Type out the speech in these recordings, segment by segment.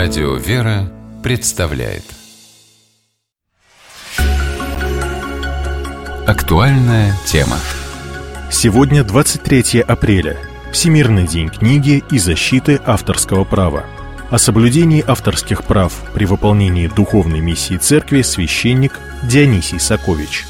Радио «Вера» представляет Актуальная тема. Сегодня 23 апреля. Всемирный день книги и защиты авторского права. О соблюдении авторских прав при выполнении духовной миссии Церкви священник Дионисий Сакович.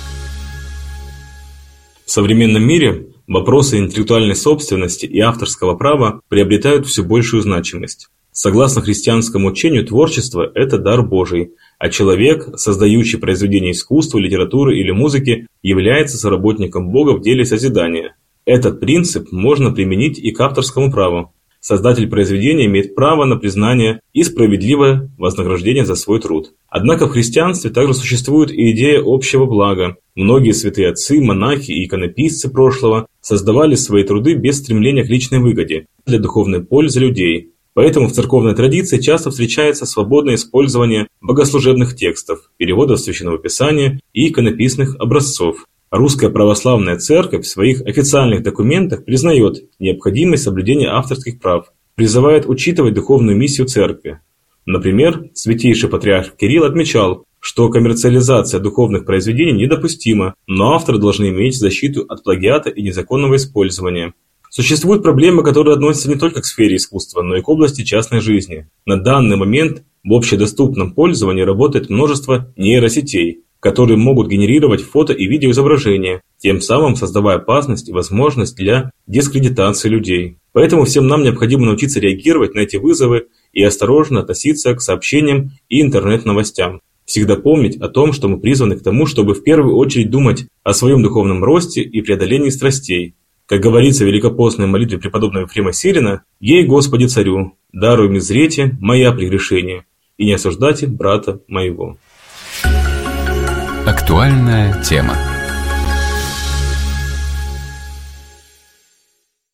В современном мире вопросы интеллектуальной собственности и авторского права приобретают все большую значимость. Согласно христианскому учению, творчество – это дар Божий, а человек, создающий произведения искусства, литературы или музыки, является соработником Бога в деле созидания. Этот принцип можно применить и к авторскому праву. Создатель произведения имеет право на признание и справедливое вознаграждение за свой труд. Однако в христианстве также существует и идея общего блага. Многие святые отцы, монахи и иконописцы прошлого создавали свои труды без стремления к личной выгоде, для духовной пользы людей. Поэтому в церковной традиции часто встречается свободное использование богослужебных текстов, переводов Священного Писания и иконописных образцов. Русская православная церковь в своих официальных документах признает необходимость соблюдения авторских прав, призывает учитывать духовную миссию церкви. Например, святейший патриарх Кирилл отмечал, что коммерциализация духовных произведений недопустима, но авторы должны иметь защиту от плагиата и незаконного использования. Существуют проблемы, которые относятся не только к сфере искусства, но и к области частной жизни. На данный момент в общедоступном пользовании работает множество нейросетей, которые могут генерировать фото и видеоизображения, тем самым создавая опасность и возможность для дискредитации людей. Поэтому всем нам необходимо научиться реагировать на эти вызовы и осторожно относиться к сообщениям и интернет-новостям. Всегда помнить о том, что мы призваны к тому, чтобы в первую очередь думать о своем духовном росте и преодолении страстей. Как говорится в великопостной молитве преподобного Ефрема Сирина: «Ей, Господи Царю, даруй мне зрете моя прегрешение, и не осуждайте брата моего». Актуальная тема.